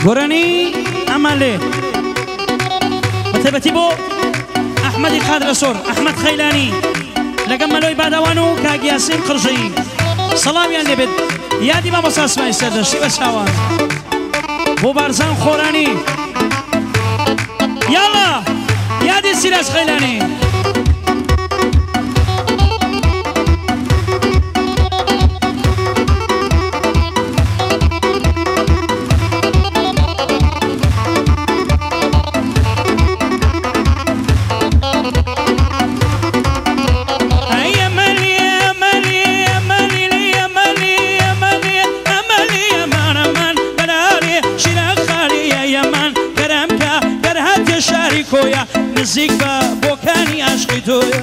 گۆرانی ئەمان لێ بەتایبەتی بۆ ئەحمەدی قادرەسۆر ئەحمەد خەیلانی لەگەڵ مەلۆی باداوان و کاک یاسین قڕژەیی سەڵامیان لێبێت یادی مامۆستا ئەسماعیل سەردەشتی بە چاوان بۆ بارزان خۆرانی یاڵا یادی سیراج خەیلانی نزیک بە بۆکانی عاشقی تۆیە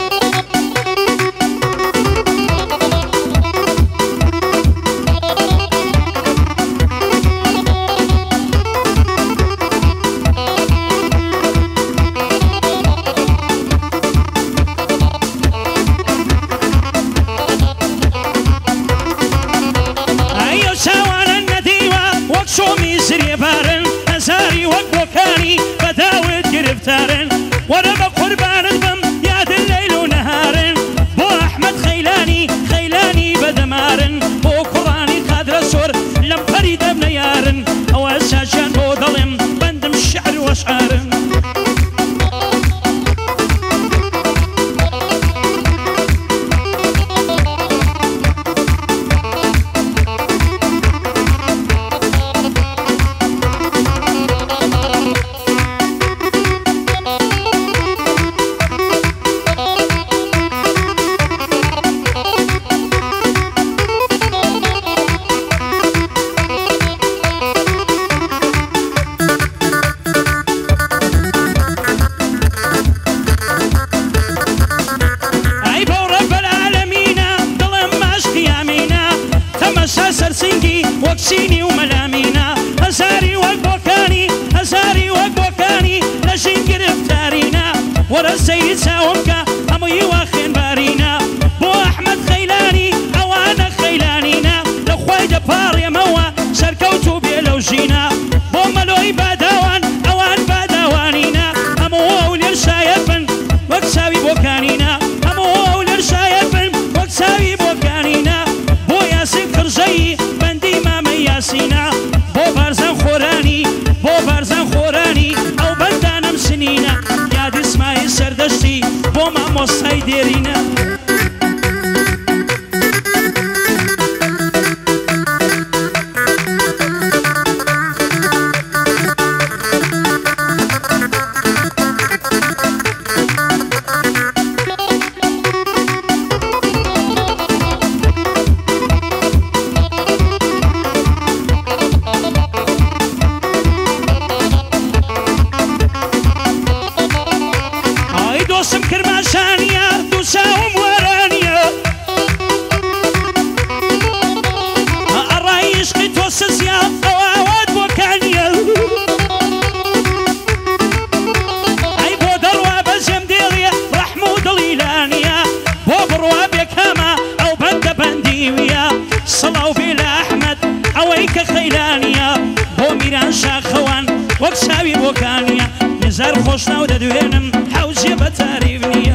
ئەیۆ چاوانە نەدیوە وەک شۆمی زرێ بارن هەزاری وەک بۆکانی بەداوت گرفتارن وەرە بە قوربانت بم یادن لەیل و نەهارن بۆ ئەحمەد خەیلانی خەیلانی بەدەمارن بۆ کوڕانی قادرەسۆر لەم پەری دەبنە یارن ئەوە ساجیان بۆ دەڵێم بەندم شعر وەشعارن وەکسینی و مەلامینە هەزاری وەک بۆکانی هەزاری وەک بۆکانی لە ژین گرفتارینە وەرە سەیری چاومکە هەمووی وا خوێنبارینە بۆ ئەحمەد خەیلانی ئەوانە خەیلانینە لە خوای دەپاڕێمەوە سەرکەوت و بێ لەو ژینە بۆ مەلۆی باداوان ئەوان باداوانینە هەموو ئەو لێر شایەت بن وەک چاوی بۆکانینە هەموو ئەو لێر شایەت بن وەک چاوی بۆکانینە بۆ یاسین قڕژەیی یاسینە بۆ بارزان خۆرانی بۆ بارزان خۆرانی ئەو بەندانم سنینە یادی ئیسماعیل سەردەشتی بۆ مامۆستای دێرینە دۆستم کرماشانیە دوو چاوم وەرانیە ئەڕای عشقی تۆ سزیا ئەوات بۆکانیە ئەی بۆ دەڕوا بەجێم دێڵێ ڕەحم و دڵیلانیە بۆ بڕوا بێکامە ئەو بەندە بەندیویە سڵاو بێ لە ئەحمەد ئەوەی کە خەیلانیە بۆ میران شاخەوان وەک چاوی بۆکانیە نزار خۆش ناو دەدوێنم حوزێ بە تاریف نییە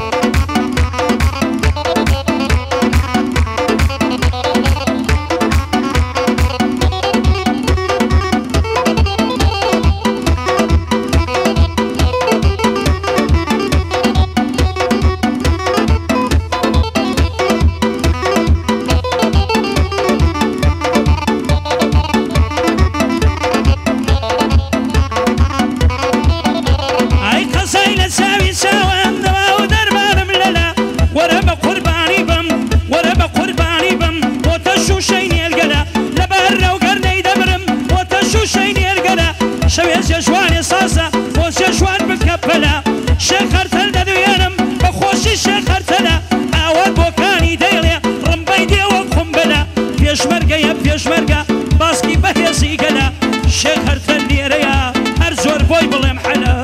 شەوێ جوانێ سازە بۆ جوان بکە پەلا شێخەرتەل دەدوێنم بە خۆشی شێخەرتەلە ئاوات بۆکانی دەیڵێ ڕمبەی دێوە قومبەلە پێشمەرگەیە پێشمەرگە باسکی بەهێزی گەلە شێخەرتەل لێرەیە هەر زۆر بۆی بڵێم حەلە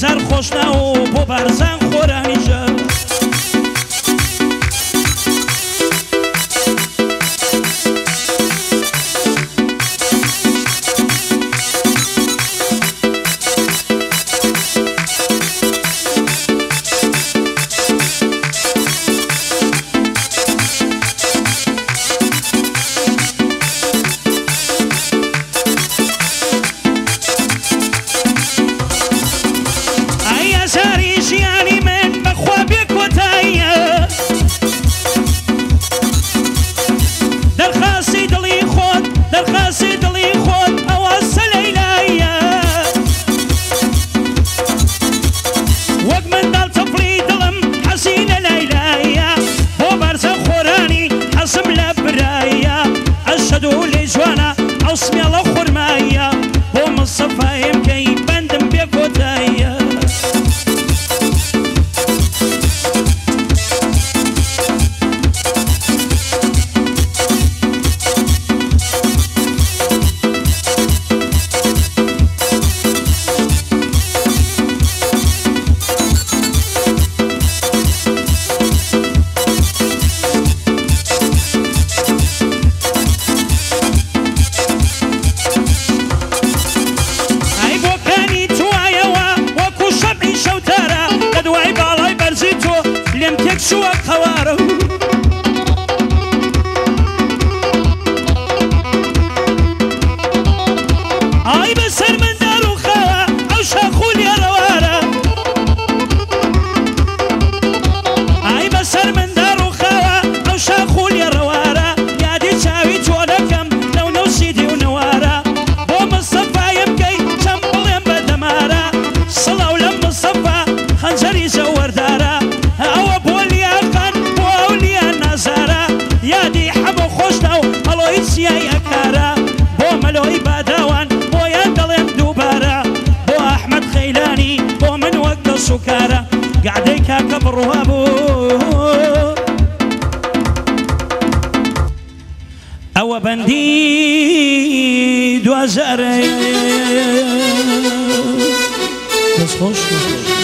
بازار خۆشنا و بۆ بارزان خۆرانی ژەر ئەوە بەندی دوازارە دەستخۆش